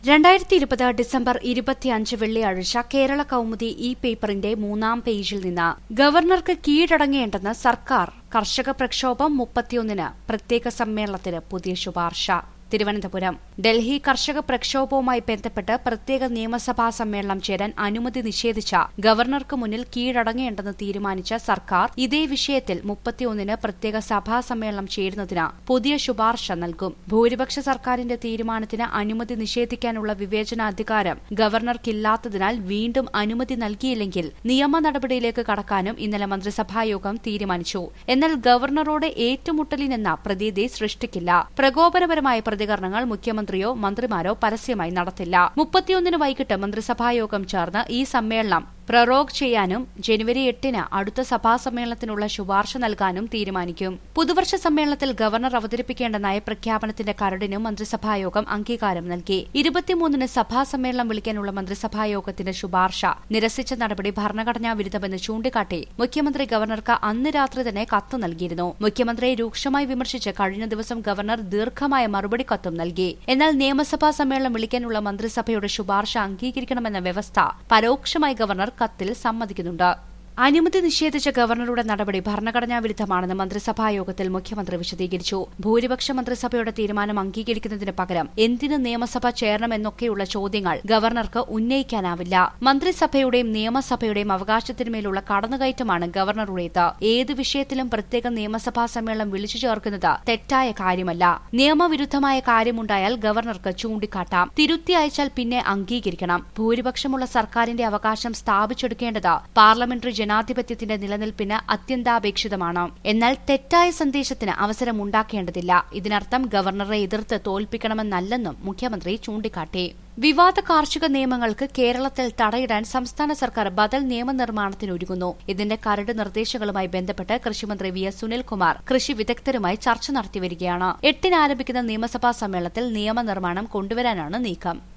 2020 December 25 വെള്ളിയാഴ്ച കേരള കൗമുദി ഈ പേപ്പറിന്റെ 3-ാം പേജിൽ നിന്ന് ഗവർണർക്ക് കീഴടങ്ങേണ്ടെന്ന് സർക്കാർ കർഷക പ്രക്ഷോഭം 31-ന് പ്രത്യേക സമ്മേളനത്തിന് പുതിയ ശുപാർശ. തിരുവനന്തപുരം ഡൽഹി കർഷക പ്രക്ഷോഭവുമായി ബന്ധപ്പെട്ട് പ്രത്യേക നിയമസഭാ സമ്മേളനം ചേരാൻ അനുമതി നിഷേധിച്ച ഗവർണർക്ക് മുന്നിൽ കീഴടങ്ങേണ്ടെന്ന് തീരുമാനിച്ച സർക്കാർ ഇതേ വിഷയത്തിൽ 31-ന് പ്രത്യേക സഭാ സമ്മേളനം ചേരുന്നതിന് പുതിയ ശുപാർശ നൽകും. ഭൂരിപക്ഷ സർക്കാരിന്റെ തീരുമാനത്തിന് അനുമതി നിഷേധിക്കാനുള്ള വിവേചനാധികാരം ഗവർണർക്കില്ലാത്തതിനാൽ വീണ്ടും അനുമതി നൽകിയില്ലെങ്കിൽ നിയമ നടപടിയിലേക്ക് കടക്കാനും ഇന്നലെ മന്ത്രിസഭായോഗം തീരുമാനിച്ചു. എന്നാൽ ഗവർണറോട് ഏറ്റുമുട്ടലിനെന്ന പ്രതീതി സൃഷ്ടിക്കില്ല. പ്രകോപനപരമായ പ്രതികരണങ്ങൾ മുഖ്യമന്ത്രിയോ മന്ത്രിമാരോ പരസ്യമായി നടത്തില്ല. 31-ന് വൈകിട്ട് മന്ത്രിസഭായോഗം ചേർന്ന് ഈ സമ്മേളനം പ്രറോഗ് ചെയ്യാനും ജനുവരി 8-ന് അടുത്ത സഭാ സമ്മേളനത്തിനുള്ള ശുപാർശ നൽകാനും തീരുമാനിക്കും. പുതുവർഷ സമ്മേളനത്തിൽ ഗവർണർ അവതരിപ്പിക്കേണ്ട നയപ്രഖ്യാപനത്തിന്റെ കരടിനും മന്ത്രിസഭായോഗം അംഗീകാരം നൽകി. 23-ന് സഭാ സമ്മേളനം വിളിക്കാനുള്ള മന്ത്രിസഭായോഗത്തിന്റെ ശുപാർശ നിരസിച്ച നടപടി ഭരണഘടനാ വിരുദ്ധമെന്ന് ചൂണ്ടിക്കാട്ടി മുഖ്യമന്ത്രി ഗവർണർക്ക് അന്ന് രാത്രി തന്നെ കത്ത് നൽകിയിരുന്നു. മുഖ്യമന്ത്രിയെ രൂക്ഷമായി വിമർശിച്ച് കഴിഞ്ഞ ദിവസം ഗവർണർ ദീർഘമായ മറുപടി കത്തും നൽകി. എന്നാൽ നിയമസഭാ സമ്മേളനം വിളിക്കാനുള്ള മന്ത്രിസഭയുടെ ശുപാർശ അംഗീകരിക്കണമെന്ന വ്യവസ്ഥ പരോക്ഷമായി ഗവർണർ കത്തിൽ സമ്മതിക്കുന്നുണ്ട്. അനുമതി നിഷേധിച്ച ഗവർണറുടെ നടപടി ഭരണഘടനാ വിരുദ്ധമാണെന്ന് മന്ത്രിസഭായോഗത്തിൽ മുഖ്യമന്ത്രി വിശദീകരിച്ചു. ഭൂരിപക്ഷ മന്ത്രിസഭയുടെ തീരുമാനം അംഗീകരിക്കുന്നതിന് പകരം എന്തിന് നിയമസഭ ചേരണമെന്നൊക്കെയുള്ള ചോദ്യങ്ങൾ ഗവർണർക്ക് ഉന്നയിക്കാനാവില്ല. മന്ത്രിസഭയുടെയും നിയമസഭയുടെയും അവകാശത്തിന്മേലുള്ള കടന്നുകയറ്റമാണ് ഗവർണറുടേത്. ഏത് വിഷയത്തിലും പ്രത്യേക നിയമസഭാ സമ്മേളനം വിളിച്ചു ചേർക്കുന്നത് തെറ്റായ കാര്യമല്ല. നിയമവിരുദ്ധമായ കാര്യമുണ്ടായാൽ ഗവർണർക്ക് ചൂണ്ടിക്കാട്ടാം. തിരുത്തി അയച്ചാൽ പിന്നെ അംഗീകരിക്കണം. ഭൂരിപക്ഷമുള്ള സർക്കാരിന്റെ അവകാശം സ്ഥാപിച്ചെടുക്കേണ്ടത് പാർലമെന്ററി ജനാധിപത്യത്തിന്റെ നിലനിൽപ്പിന് അത്യന്താപേക്ഷിതമാണ്. എന്നാൽ തെറ്റായ സന്ദേശത്തിന് അവസരമുണ്ടാക്കേണ്ടതില്ല. ഇതിനർത്ഥം ഗവർണറെ എതിർത്ത് തോൽപ്പിക്കണമെന്നല്ലെന്നും മുഖ്യമന്ത്രി ചൂണ്ടിക്കാട്ടി. വിവാദ കാർഷിക നിയമങ്ങൾക്ക് കേരളത്തിൽ തടയിടാൻ സംസ്ഥാന സർക്കാർ ബദൽ നിയമനിർമ്മാണത്തിനൊരുങ്ങുന്നു. ഇതിന്റെ കരട് നിർദ്ദേശങ്ങളുമായി ബന്ധപ്പെട്ട് കൃഷിമന്ത്രി വി എസ് സുനിൽകുമാർ കൃഷി വിദഗ്ധരുമായി ചർച്ച നടത്തിവരികയാണ്. 8-ന് ആരംഭിക്കുന്ന നിയമസഭാ സമ്മേളനത്തിൽ നിയമനിർമ്മാണം കൊണ്ടുവരാനാണ് നീക്കം.